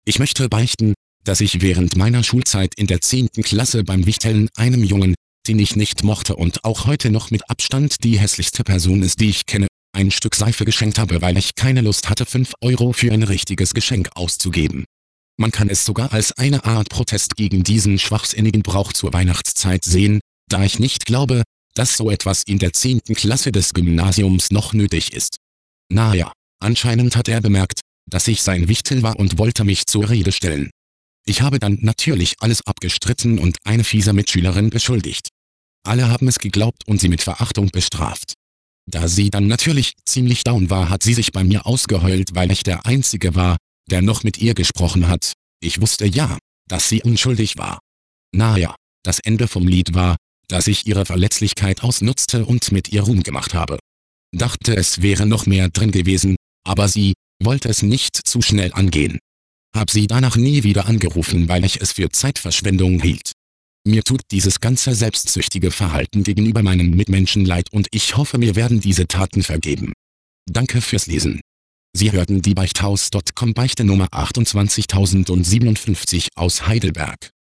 Ich möchte beichten, dass ich während meiner Schulzeit in der 10. Klasse beim Wichteln einem Jungen, den ich nicht mochte und auch heute noch mit Abstand die hässlichste Person ist, die ich kenne, ein Stück Seife geschenkt habe, weil ich keine Lust hatte, 5 € für ein richtiges Geschenk auszugeben. Man kann es sogar als eine Art Protest gegen diesen schwachsinnigen Brauch zur Weihnachtszeit sehen, da ich nicht glaube, dass so etwas in der 10. Klasse des Gymnasiums noch nötig ist. Naja, anscheinend hat er bemerkt, dass ich sein Wichtel war und wollte mich zur Rede stellen. Ich habe dann natürlich alles abgestritten und eine fiese Mitschülerin beschuldigt. Alle haben es geglaubt und sie mit Verachtung bestraft. Da sie dann natürlich ziemlich down war, hat sie sich bei mir ausgeheult, weil ich der Einzige war, der noch mit ihr gesprochen hat. Ich wusste ja, dass sie unschuldig war. Naja, das Ende vom Lied war, dass ich ihre Verletzlichkeit ausnutzte und mit ihr Ruhm gemacht habe. Dachte, es wäre noch mehr drin gewesen, aber sie wollte es nicht zu schnell angehen. Hab sie danach nie wieder angerufen, weil ich es für Zeitverschwendung hielt. Mir tut dieses ganze selbstsüchtige Verhalten gegenüber meinen Mitmenschen leid und ich hoffe, mir werden diese Taten vergeben. Danke fürs Lesen. Sie hörten die Beichthaus.com Beichte Nummer 28057 aus Heidelberg.